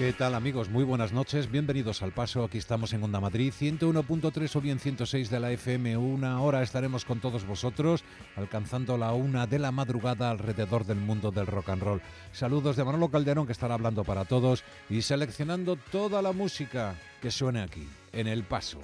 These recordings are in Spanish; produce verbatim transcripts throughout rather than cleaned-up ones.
¿Qué tal, amigos? Muy buenas noches, bienvenidos al Paso. Aquí estamos en Onda Madrid, ciento uno punto tres o bien ciento seis de la F M. Una hora estaremos con todos vosotros, alcanzando la una de la madrugada alrededor del mundo del rock and roll. Saludos de Manolo Calderón, que estará hablando para todos y seleccionando toda la música que suene aquí, en El Paso.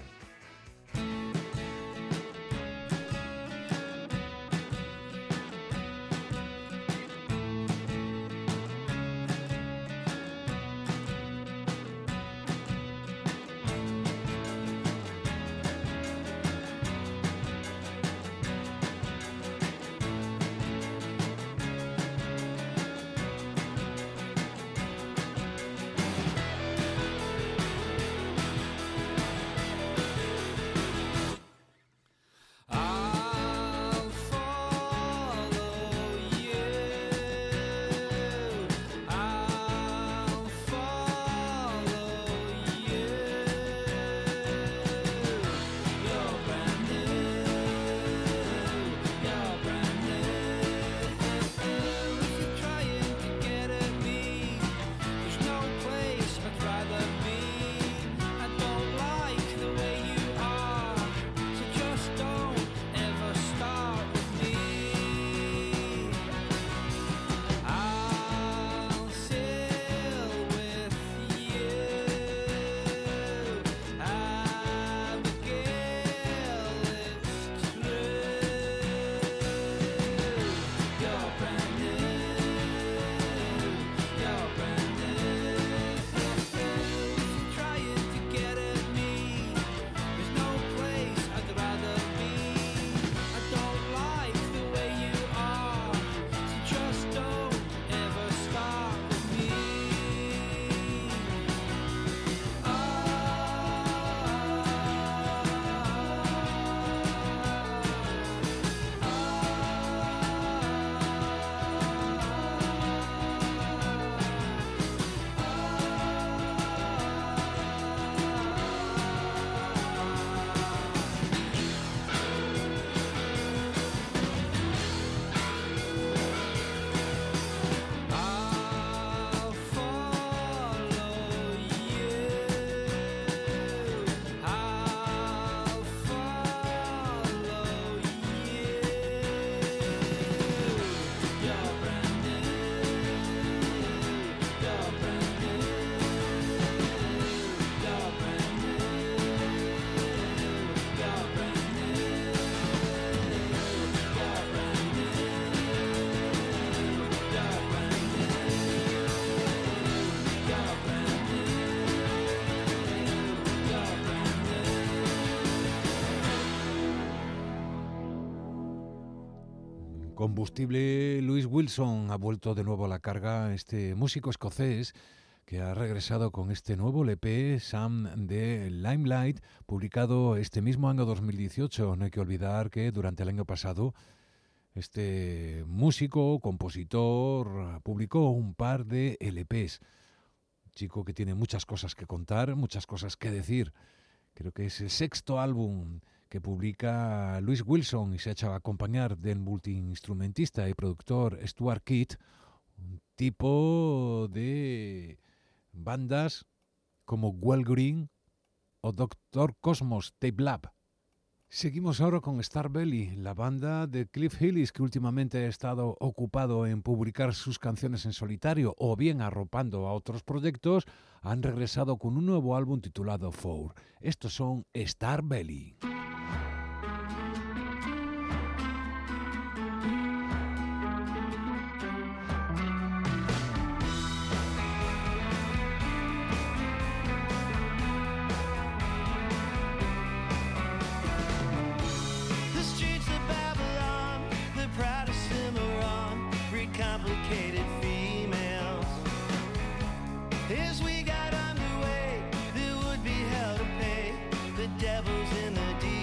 Combustible. Louis Wilson ha vuelto de nuevo a la carga, este músico escocés que ha regresado con este nuevo L P, Sam de Limelight, publicado este mismo año dos mil dieciocho. No hay que olvidar que durante el año pasado este músico, compositor, publicó un par de L Ps. Un chico que tiene muchas cosas que contar, muchas cosas que decir. Creo que es el sexto álbum que publica Louis Wilson y se ha hecho acompañar del multiinstrumentista y productor Stuart Kidd, un tipo de bandas como Well Green o Doctor Cosmos Tape Lab. Seguimos ahora con Starbelly, la banda de Cliff Hillis, que últimamente ha estado ocupado en publicar sus canciones en solitario o bien arropando a otros proyectos. Han regresado con un nuevo álbum titulado Four. Estos son Starbelly. As we got underway, there would be hell to pay. The devil's in the deep.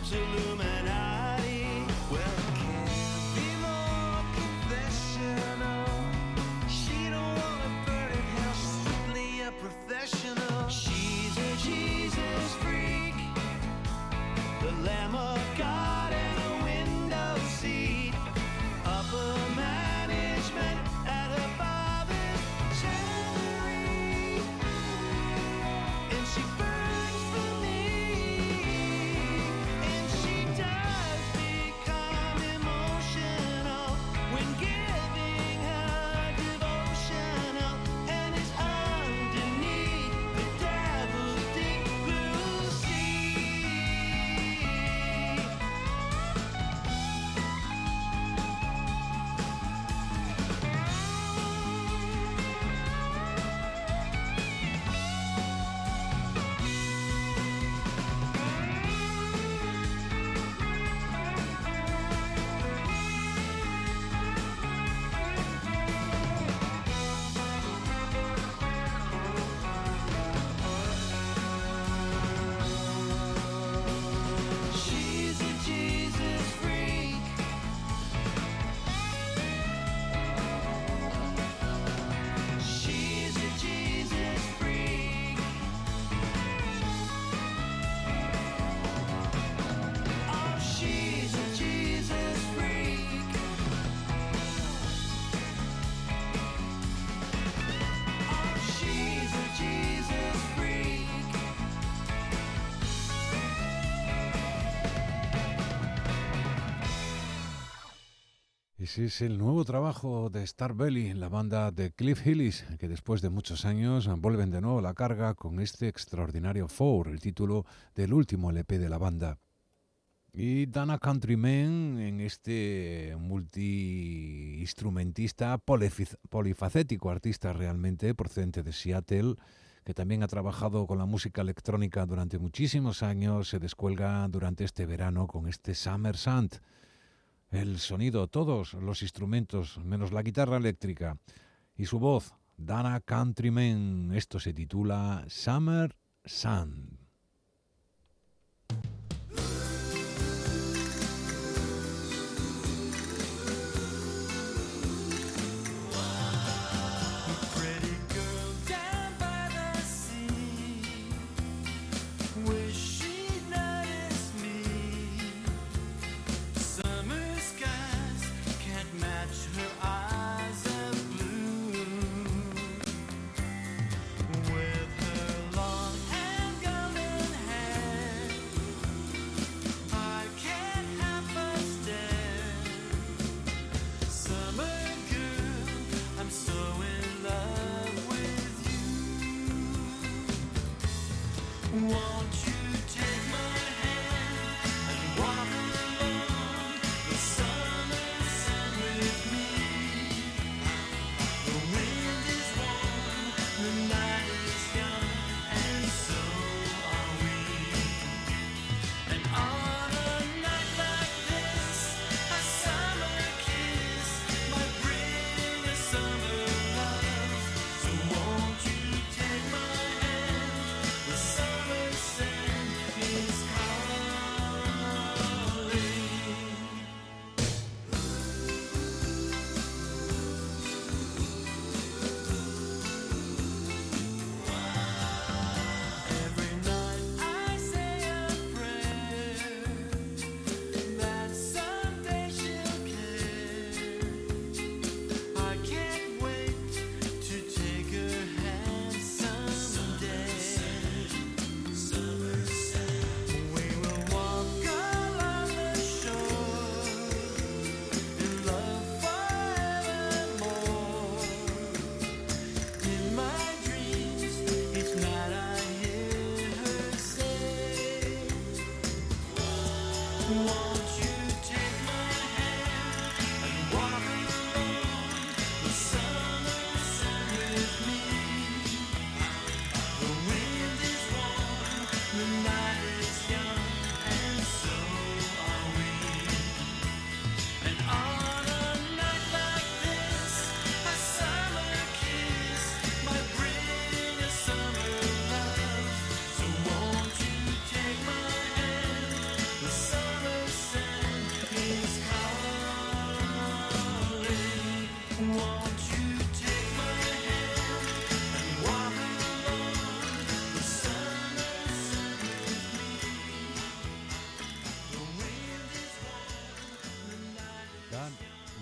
Ese es el nuevo trabajo de Starbelly, la banda de Cliff Hillis, que después de muchos años vuelven de nuevo a la carga con este extraordinario Four, el título del último L P de la banda. Y Dana Countryman, en este multiinstrumentista polifacético, artista realmente, procedente de Seattle, que también ha trabajado con la música electrónica durante muchísimos años, se descuelga durante este verano con este Summer Sun. El sonido, todos los instrumentos, menos la guitarra eléctrica. Y su voz, Dana Countryman. Esto se titula Summer Sun. With her long and gummy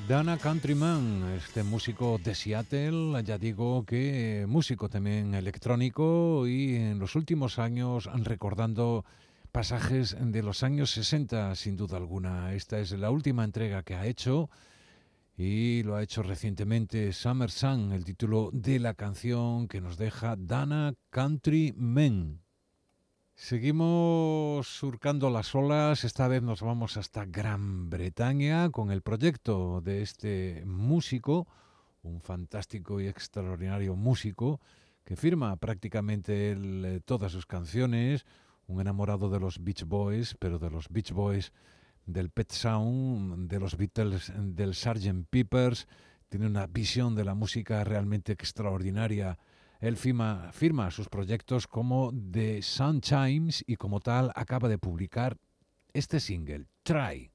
Dana Countryman, este músico de Seattle, ya digo que músico también electrónico y en los últimos años recordando pasajes de los años sesenta, sin duda alguna. Esta es la última entrega que ha hecho y lo ha hecho recientemente Summer Sun, el título de la canción que nos deja Dana Countryman. Seguimos surcando las olas, esta vez nos vamos hasta Gran Bretaña con el proyecto de este músico, un fantástico y extraordinario músico que firma prácticamente él, eh, todas sus canciones, un enamorado de los Beach Boys, pero de los Beach Boys del Pet Sound, de los Beatles, del sergeant Pepper's, tiene una visión de la música realmente extraordinaria. Él firma, firma sus proyectos como The Sun Chimes y como tal acaba de publicar este single, Try.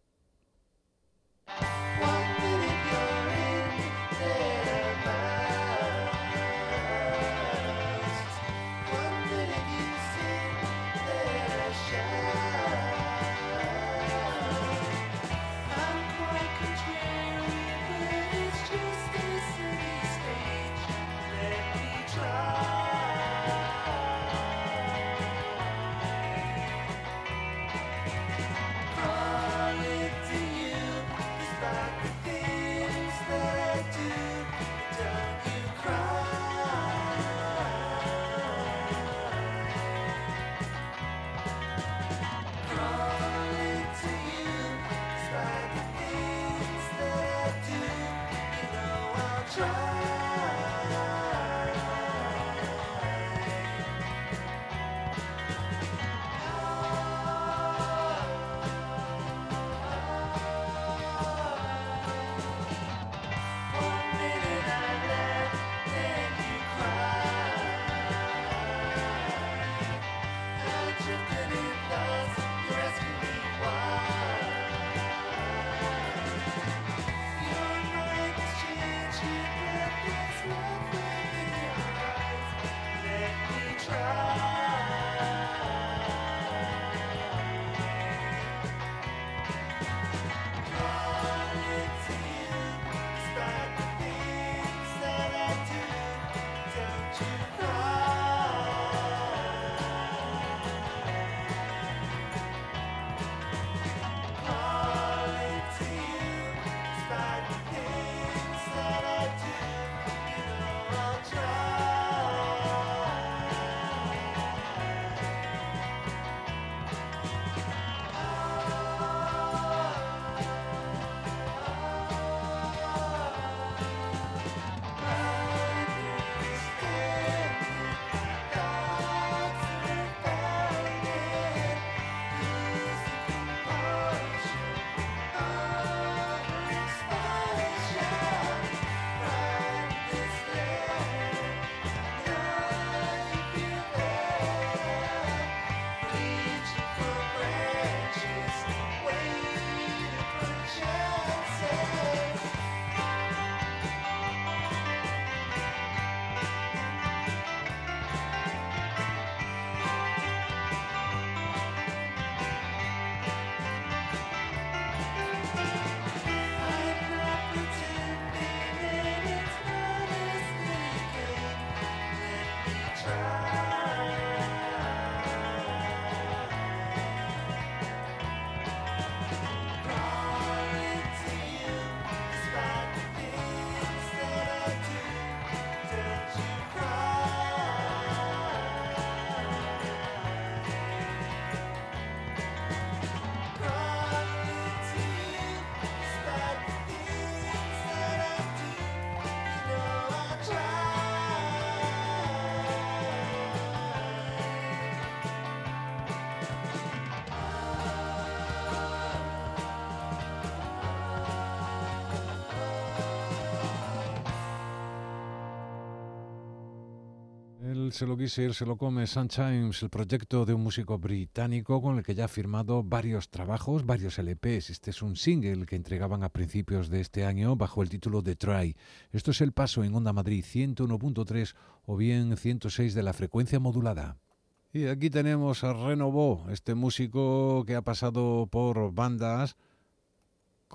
Él se lo quise, él se lo come. Sun Chimes, el proyecto de un músico británico con el que ya ha firmado varios trabajos, varios L Pes. Este es un single que entregaban a principios de este año bajo el título de Try. Esto es El Paso en Onda Madrid ciento uno punto tres o bien ciento seis de la frecuencia modulada. Y aquí tenemos a Renovó, este músico que ha pasado por bandas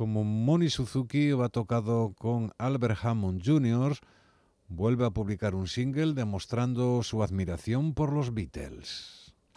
Como Moni Suzuki va tocado con Albert Hammond junior, vuelve a publicar un single demostrando su admiración por los Beatles.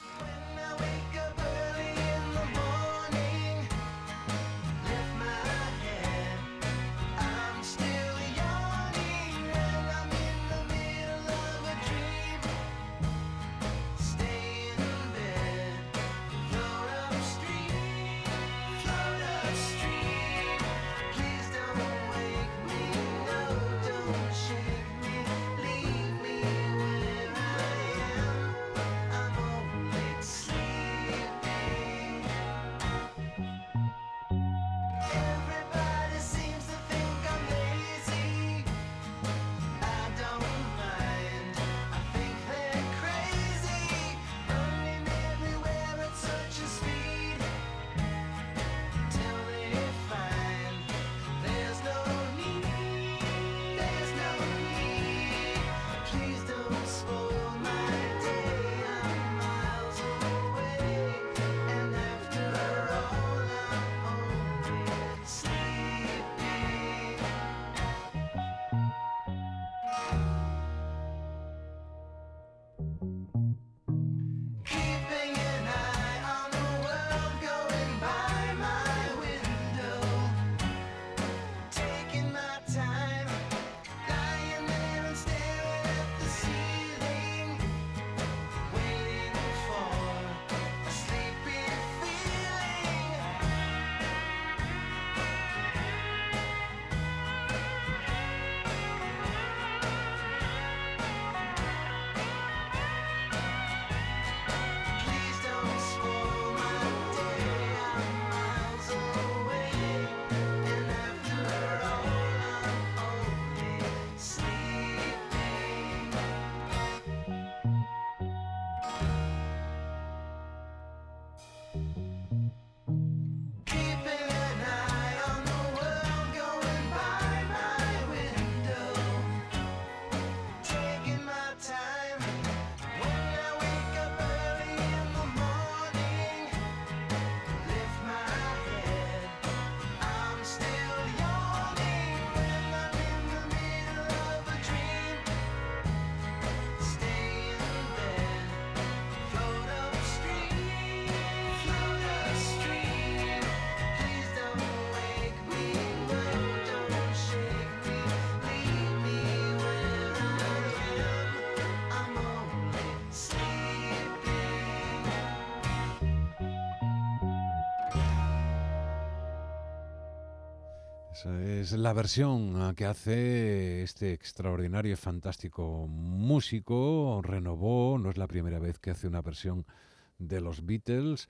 Es la versión que hace este extraordinario y fantástico músico. Renovó, no es la primera vez que hace una versión de los Beatles.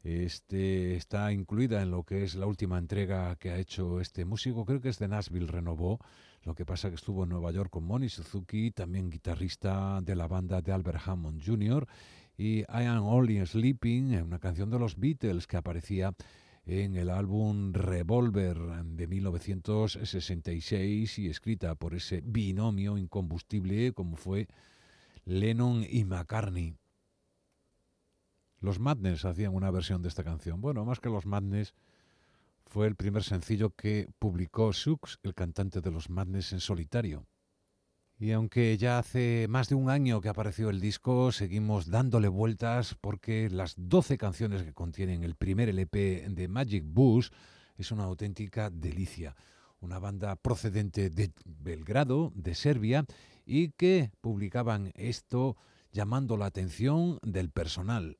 Este está incluida en lo que es la última entrega que ha hecho este músico. Creo que es de Nashville, Renovó. Lo que pasa que estuvo en Nueva York con Moni Suzuki, también guitarrista de la banda de Albert Hammond junior Y I Am Only Sleeping, una canción de los Beatles que aparecía en el álbum Revolver de mil novecientos sesenta y seis y escrita por ese binomio incombustible como fue Lennon y McCartney. Los Madness hacían una versión de esta canción. Bueno, más que los Madness, fue el primer sencillo que publicó Suggs, el cantante de los Madness, en solitario. Y aunque ya hace más de un año que apareció el disco, seguimos dándole vueltas porque las doce canciones que contienen el primer L P de Magic Bus es una auténtica delicia. Una banda procedente de Belgrado, de Serbia, y que publicaban esto llamando la atención del personal.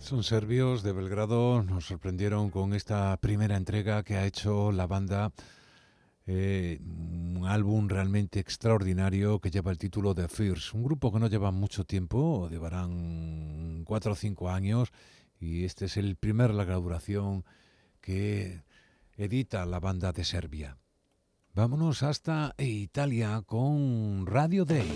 Son serbios de Belgrado, nos sorprendieron con esta primera entrega que ha hecho la banda, eh, un álbum realmente extraordinario que lleva el título de Fierce, un grupo que no lleva mucho tiempo, llevarán cuatro o cinco años, y este es el primer larga duración que edita la banda de Serbia. Vámonos hasta Italia con Radio Day.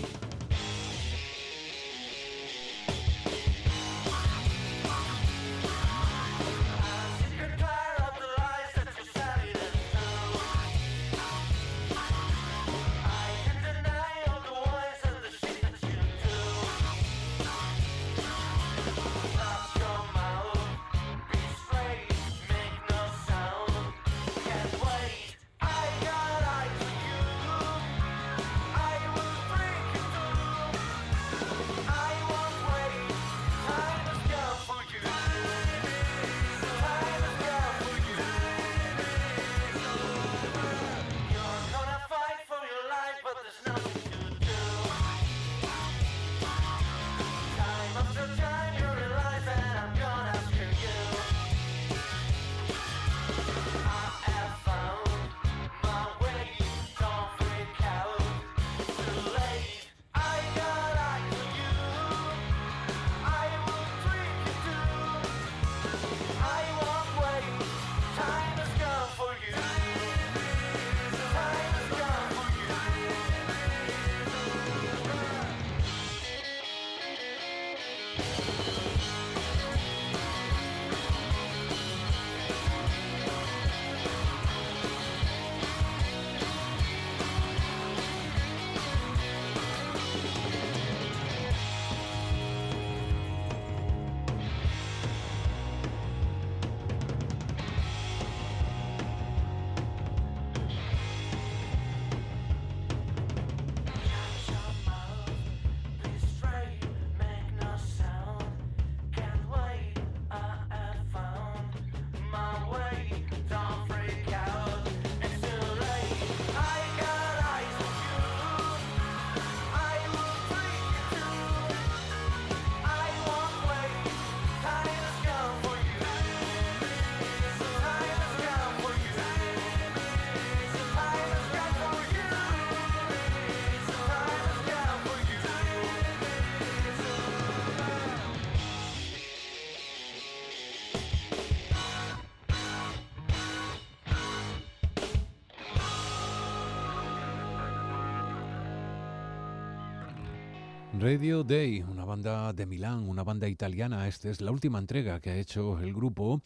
Radio Day, una banda de Milán, una banda italiana. Esta es la última entrega que ha hecho el grupo,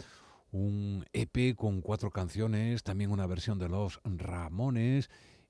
un E P con cuatro canciones, también una versión de Los Ramones,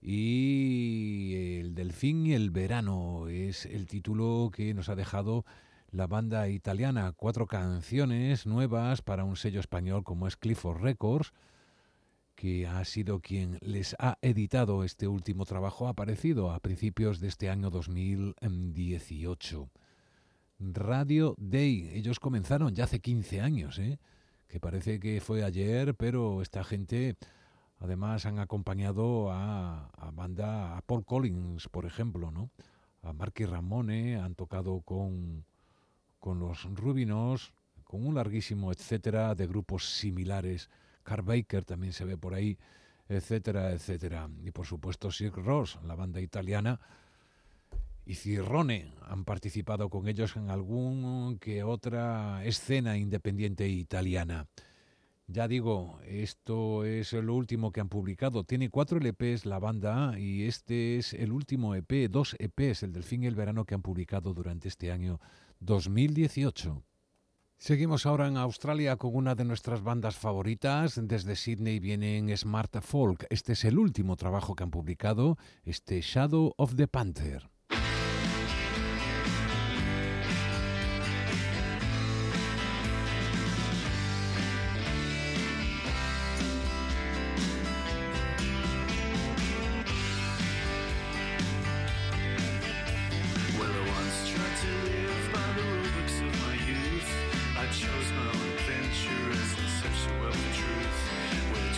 y El Delfín y el Verano es el título que nos ha dejado la banda italiana. Cuatro canciones nuevas para un sello español como es Clifford Records, que ha sido quien les ha editado este último trabajo, aparecido a principios de este año dos mil dieciocho. Radio Day, ellos comenzaron ya hace quince años, ¿eh? Que parece que fue ayer, pero esta gente además han acompañado a, a banda, a Paul Collins, por ejemplo, ¿no? A Marky Ramone, han tocado con, con los Rubinos, con un larguísimo etcétera de grupos similares. Carl Baker también se ve por ahí, etcétera, etcétera. Y por supuesto Sigur Rós, la banda italiana, y Cirrone han participado con ellos en algún que otra escena independiente italiana. Ya digo, esto es lo último que han publicado. Tiene cuatro L Pes la banda y este es el último E P, dos E Pes, el Delfín y el Verano, que han publicado durante este año dos mil dieciocho. Seguimos ahora en Australia con una de nuestras bandas favoritas. Desde Sydney vienen Smart Folk. Este es el último trabajo que han publicado, este Shadow of the Panther.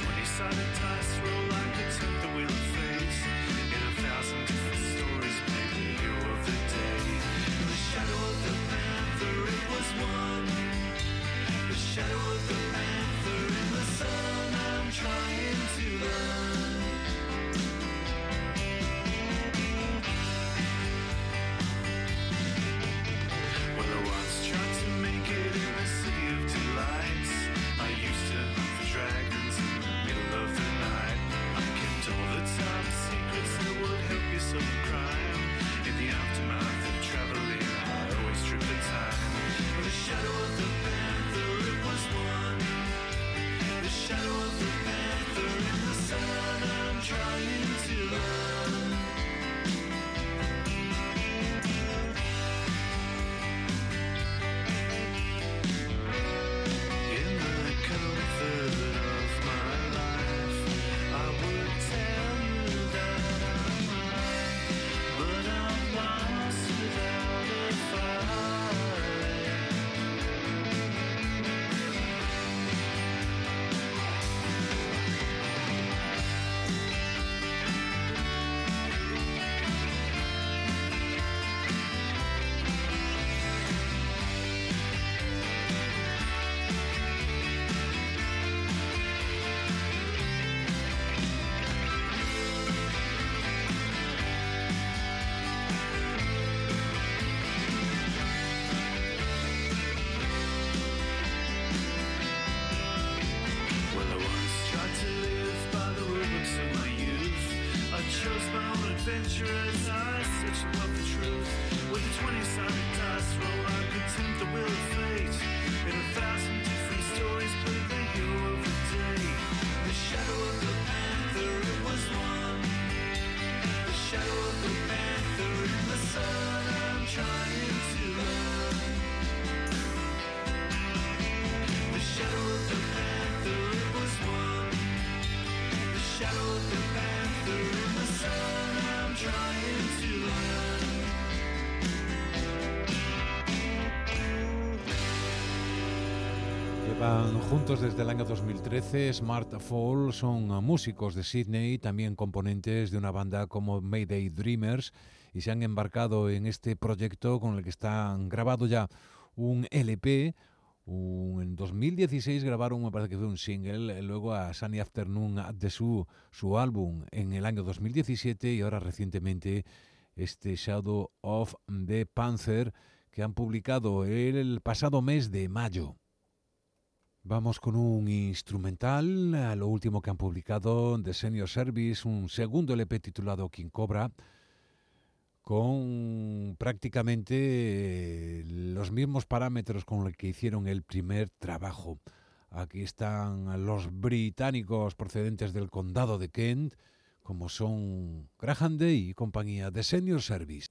Sided dice roll like a tenth the wheel of fate. In a thousand different stories made adventurous eyes, such love the truth. With the twenty-sided dice roll, I could tempt the will of fate. In a thousand different stories, played the hero of the day. The shadow of the panther, it was one. The shadow of the panther in the sun, I'm trying to run. The shadow of the panther, it was one. The shadow of the panther in the sun, I'm trying to run. Llevan juntos desde el año dos mil trece. Smartfall son músicos de Sydney, también componentes de una banda como Mayday Dreamers, y se han embarcado en este proyecto con el que están grabado ya un L P. Un, en dos mil dieciséis grabaron, me parece que fue un single, luego a Sunny Afternoon at the Zoo, su álbum en el año dos mil diecisiete, y ahora recientemente este Shadow of the Panther, que han publicado el pasado mes de mayo. Vamos con un instrumental, a lo último que han publicado, The Senior Service, un segundo L P titulado King Cobra, con prácticamente los mismos parámetros con los que hicieron el primer trabajo. Aquí están los británicos procedentes del condado de Kent, como son Graham Day y compañía, The Senior Service.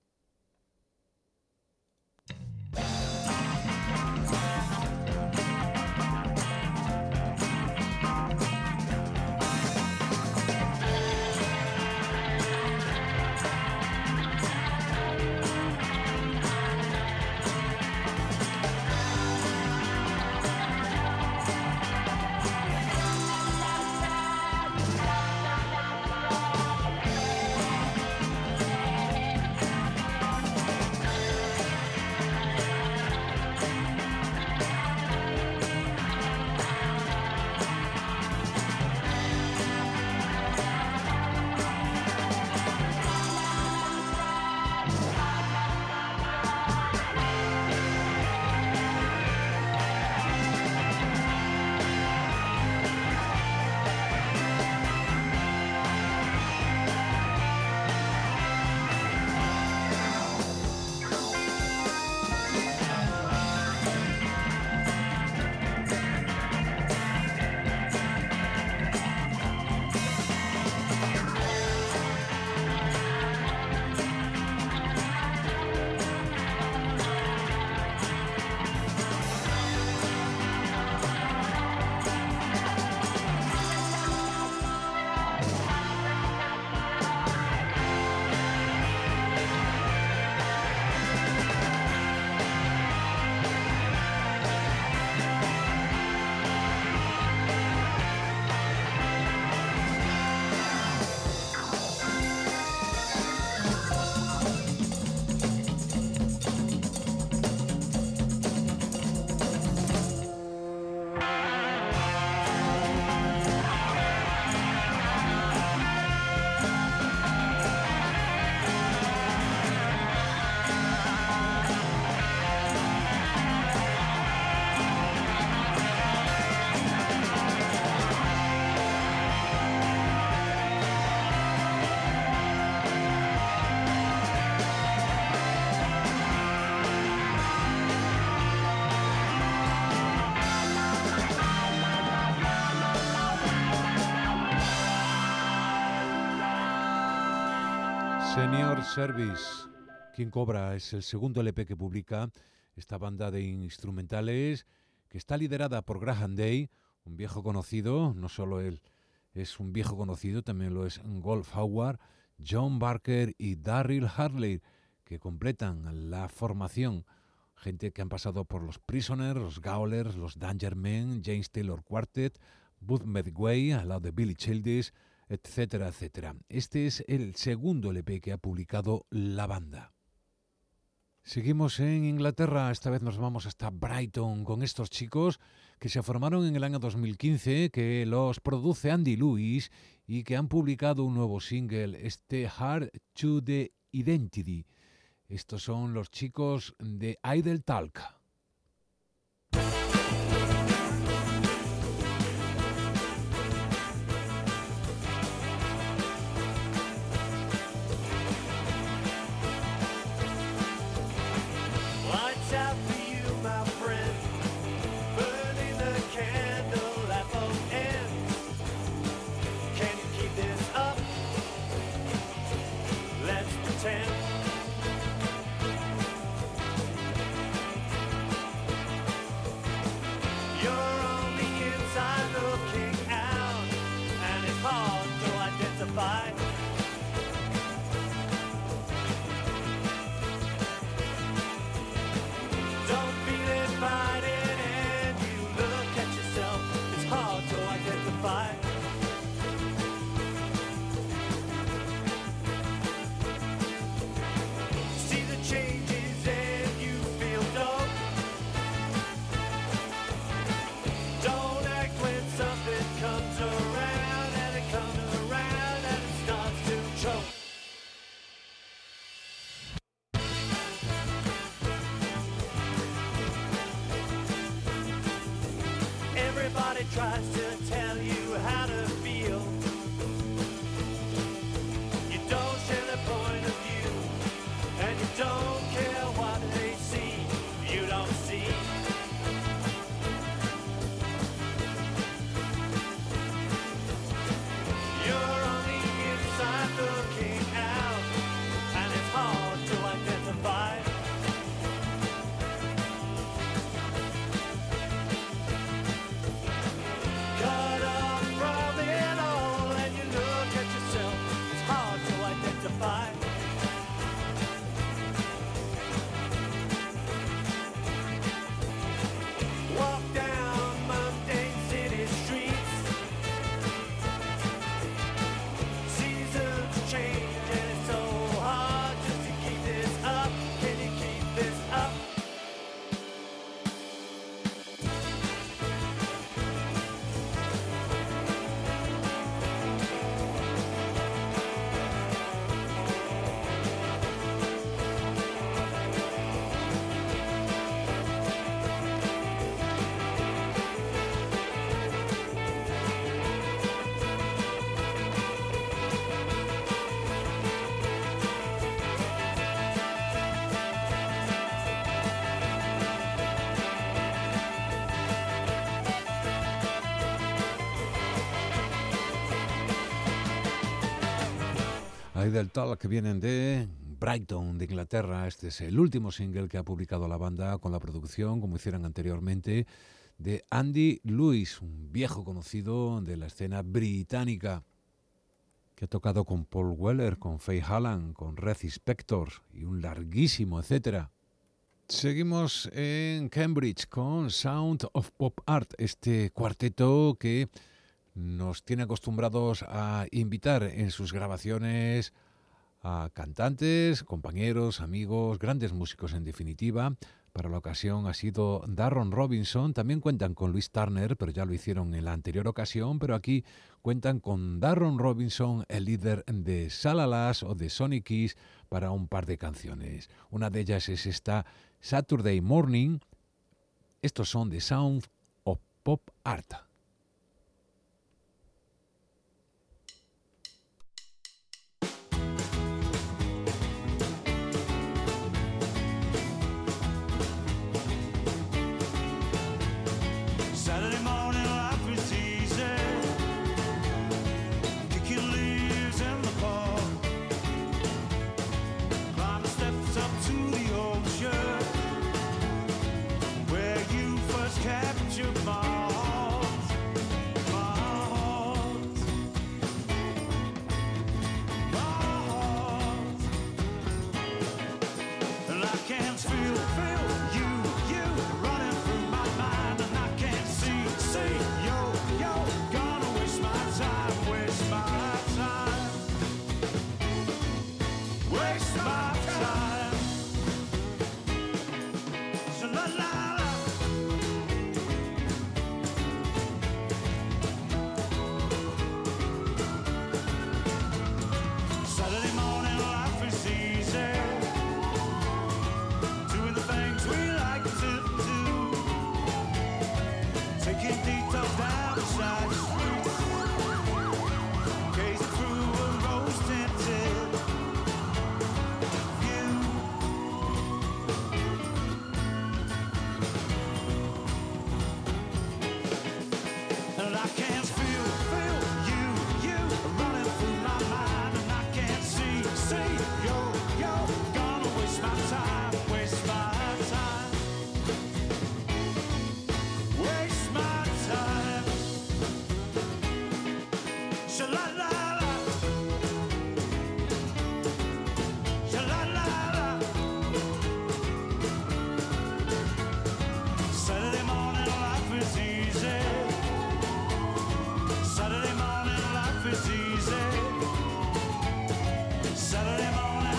Senior Service, King Cobra, es el segundo L P que publica esta banda de instrumentales que está liderada por Graham Day, un viejo conocido. No solo él es un viejo conocido, también lo es Golf Howard, John Barker y Darryl Harley, que completan la formación. Gente que han pasado por los Prisoners, los Gaulers, los Danger Men, James Taylor Quartet, Bud Medway, al lado de Billy Childish, etcétera, etcétera. Este es el segundo L P que ha publicado la banda. Seguimos en Inglaterra, esta vez nos vamos hasta Brighton con estos chicos que se formaron en el año dos mil quince, que los produce Andy Lewis y que han publicado un nuevo single, este Hard to the Identity. Estos son los chicos de Idle Talk. Idle Talk, que vienen de Brighton, de Inglaterra. Este es el último single que ha publicado la banda con la producción, como hicieron anteriormente, de Andy Lewis, un viejo conocido de la escena británica, que ha tocado con Paul Weller, con Faye Hallan, con Red Spector y un larguísimo etcétera. Seguimos en Cambridge con Sound of Pop Art, este cuarteto que nos tiene acostumbrados a invitar en sus grabaciones a cantantes, compañeros, amigos, grandes músicos en definitiva. Para la ocasión ha sido Darron Robinson. También cuentan con Louis Turner, pero ya lo hicieron en la anterior ocasión. Pero aquí cuentan con Darron Robinson, el líder de Salalas o de Sonic Keys, para un par de canciones. Una de ellas es esta Saturday Morning. Estos son The Sound of Pop Art. Saturday morning, life is easy. Kicking leaves in the park. Climb the steps up to the ocean, where you first captured my heart, my heart, my heart. And I can feel, feel you, you running through my mind, and I can't see, see, yo, yo, gonna waste my time, waste my time, waste my time. So la la la. Saturday morning, life is easy. Doing the things we like to do. Taking detours down the side street. Gazing through a rose-tinted view. And I can feel, feel you, you running through my mind, and I can't see, see, yo, yo, gonna waste my time, waste my time, waste my time. Sha-la-la-la, sha-la-la-la. Saturday morning, life is easy. Saturday morning, life is easy. Saturday morning,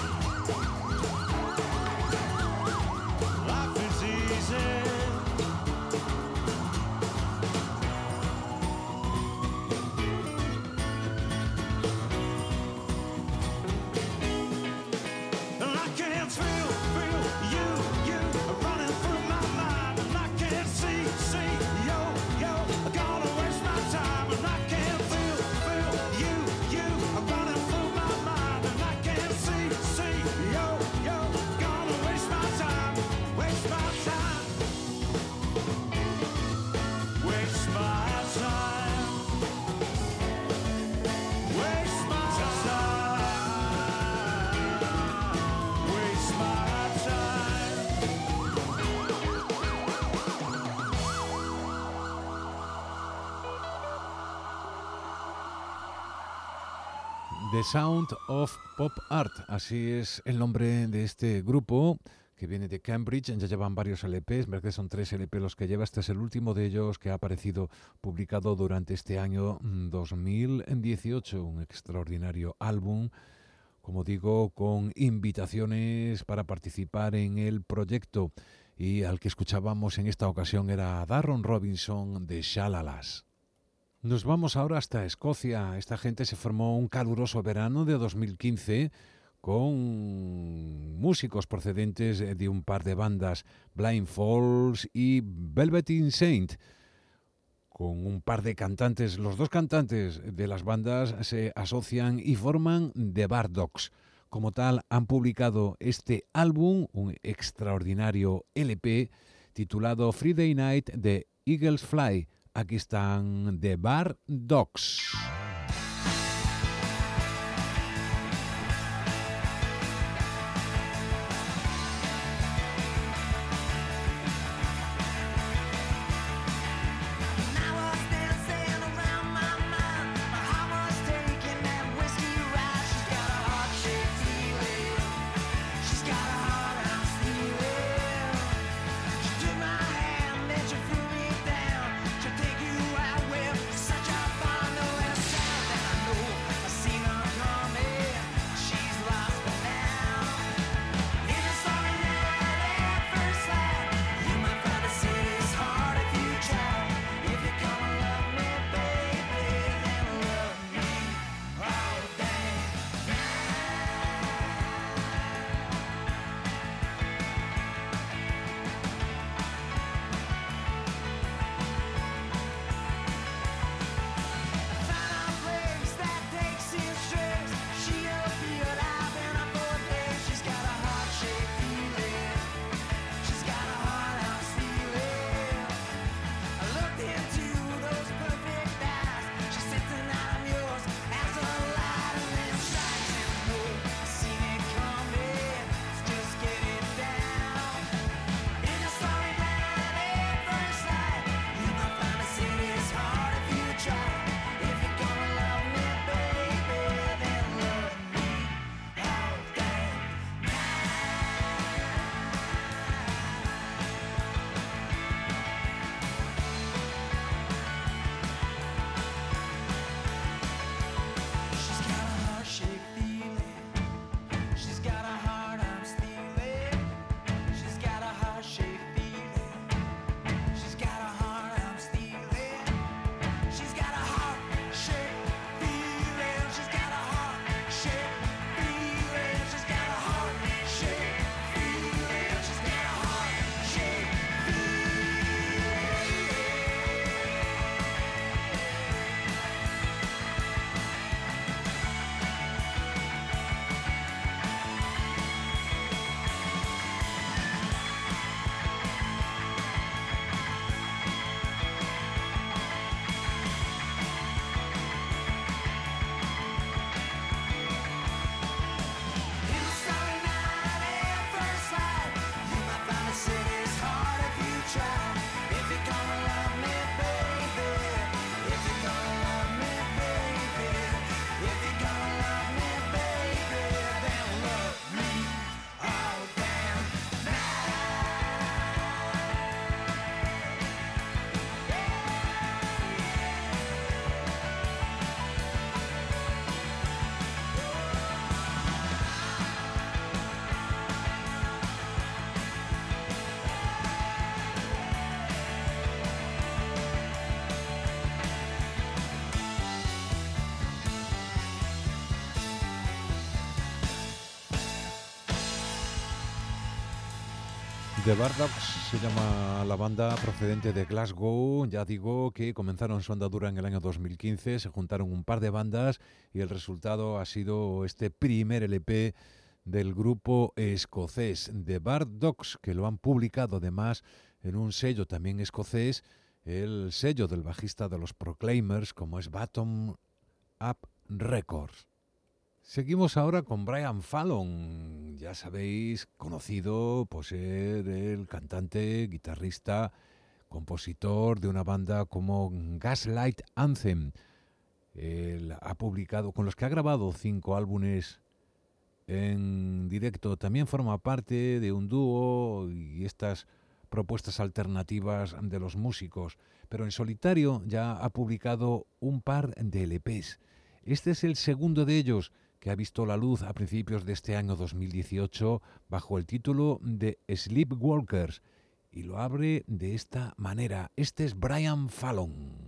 life is easy. And I can't feel, feel you, you running through my mind, and I can't see, see, yo, yo, gonna waste my time, and I can't feel, feel you, you running through my mind, and I can't see, see, yo, yo, gonna waste my time, waste my time, waste my time, waste my time, waste my time. The Sound of Pop Art, así es el nombre de este grupo que viene de Cambridge. Ya llevan varios L Pes, me parece que son tres L P los que lleva. Este es el último de ellos que ha aparecido publicado durante este año mm, dos mil dieciocho, un extraordinario álbum, como digo, con invitaciones para participar en el proyecto, y al que escuchábamos en esta ocasión era Darron Robinson de Salalas. Nos vamos ahora hasta Escocia. Esta gente se formó un caluroso verano de dos mil quince con músicos procedentes de un par de bandas, Blind Falls y Velveteen Saint, con un par de cantantes. Los dos cantantes de las bandas se asocian y forman The Bar Dogs. Como tal, han publicado este álbum, un extraordinario L P titulado Friday Night de Eagles Fly. Aquí están The Bar Dogs. The Bardogs se llama la banda, procedente de Glasgow. Ya digo que comenzaron su andadura en el año dos mil quince, se juntaron un par de bandas y el resultado ha sido este primer L P del grupo escocés The Bardogs, que lo han publicado además en un sello también escocés, el sello del bajista de los Proclaimers, como es Bottom Up Records. Seguimos ahora con Brian Fallon, ya sabéis, conocido por ser el cantante, guitarrista, compositor de una banda como Gaslight Anthem. Él ha publicado, con los que ha grabado cinco álbumes en directo, también forma parte de un dúo y estas propuestas alternativas de los músicos, pero en solitario ya ha publicado un par de L Pes. Este es el segundo de ellos, que ha visto la luz a principios de este año dos mil dieciocho bajo el título de Sleepwalkers, y lo abre de esta manera. Este es Brian Fallon.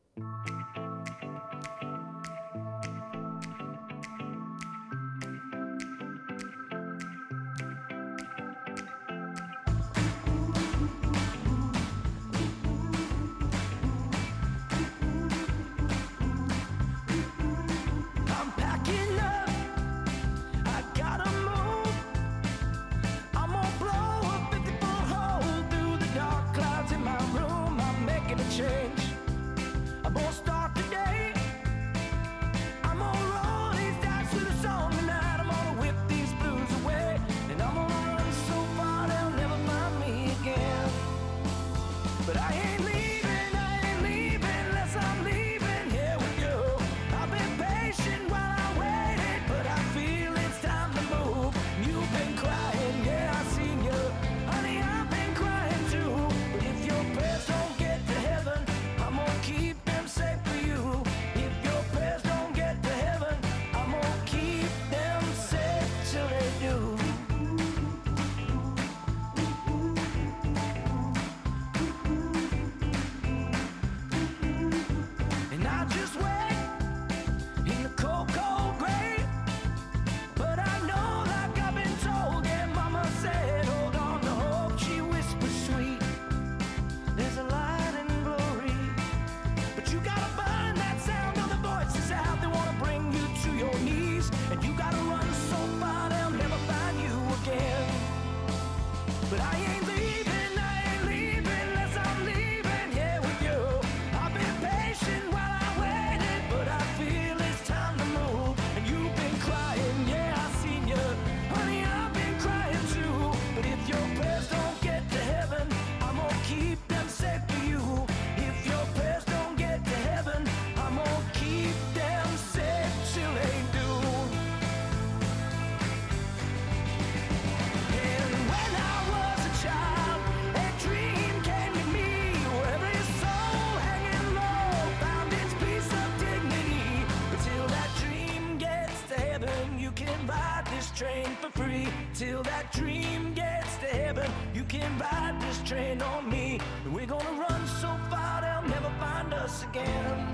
Till that dream gets to heaven, you can ride this train on me. And we're gonna run so far they'll never find us again.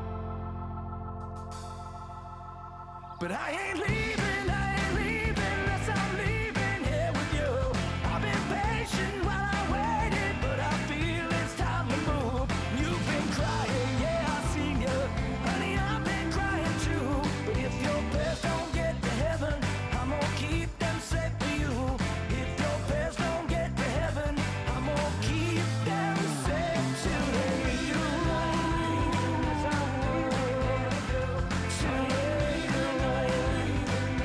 But I ain't leaving, I ain't leaving unless I'm leaving here with you. I've been patient while I waited, but I feel it's time to move. You've been crying, yeah, I've seen you. Honey, I've been crying too. But if your prayers don't get to heaven, I'm gonna keep them safe for you. If your prayers don't get to heaven, I'm gonna keep them safe till they do. Till they do.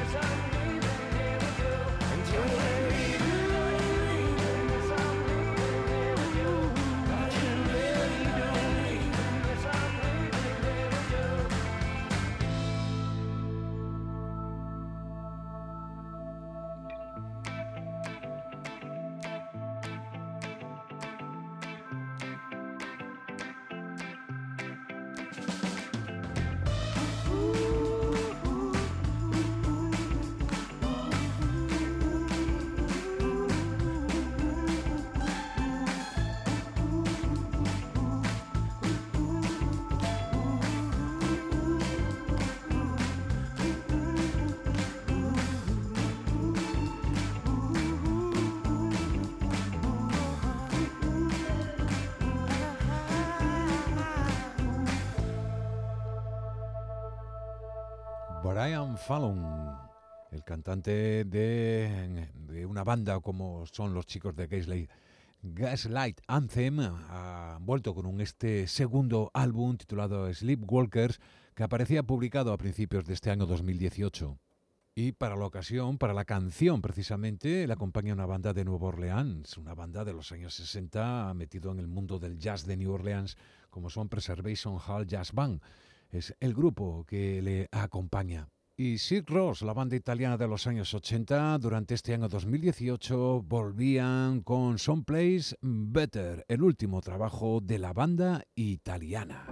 Brian Fallon, el cantante de, de una banda como son los chicos de Gaslight, Gaslight Anthem, ha vuelto con un este segundo álbum titulado Sleepwalkers, que aparecía publicado a principios de este año dos mil dieciocho. Y para la ocasión, para la canción precisamente, le acompaña una banda de Nueva Orleans, una banda de los años sesenta metido en el mundo del jazz de New Orleans, como son Preservation Hall Jazz Band. Es el grupo que le acompaña. Y Sigur Rós, la banda italiana de los años ochenta, durante este año dos mil dieciocho volvían con Someplace Better, el último trabajo de la banda italiana.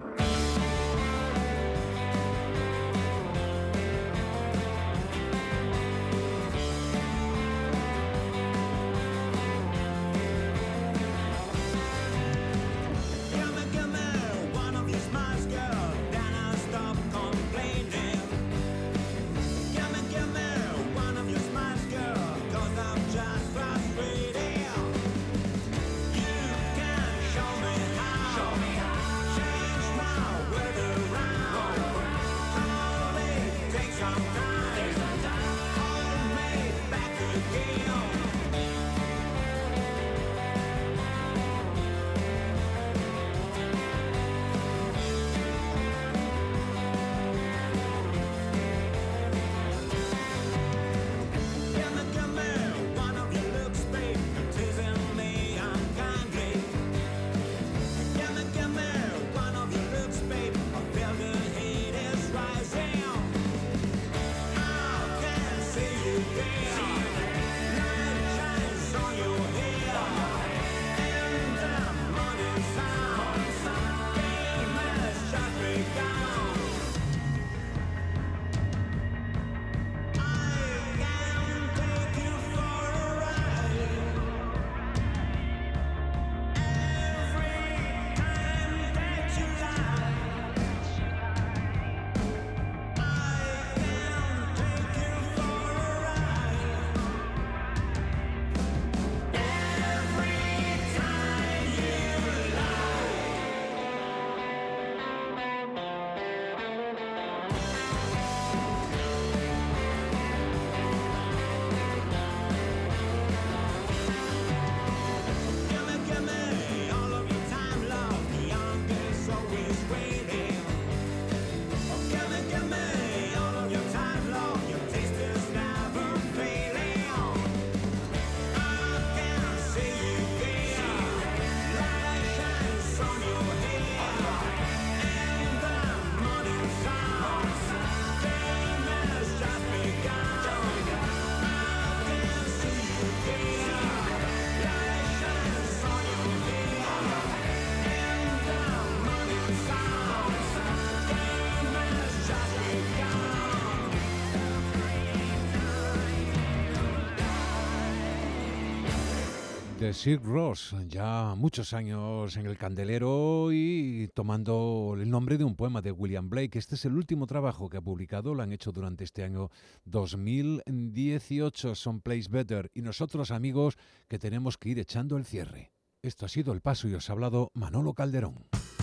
De Sigur Rós, ya muchos años en el candelero y tomando el nombre de un poema de William Blake. Este es el último trabajo que ha publicado, lo han hecho durante este año dos mil dieciocho, Someplace Better. Y nosotros, amigos, que tenemos que ir echando el cierre. Esto ha sido El Paso y os ha hablado Manolo Calderón.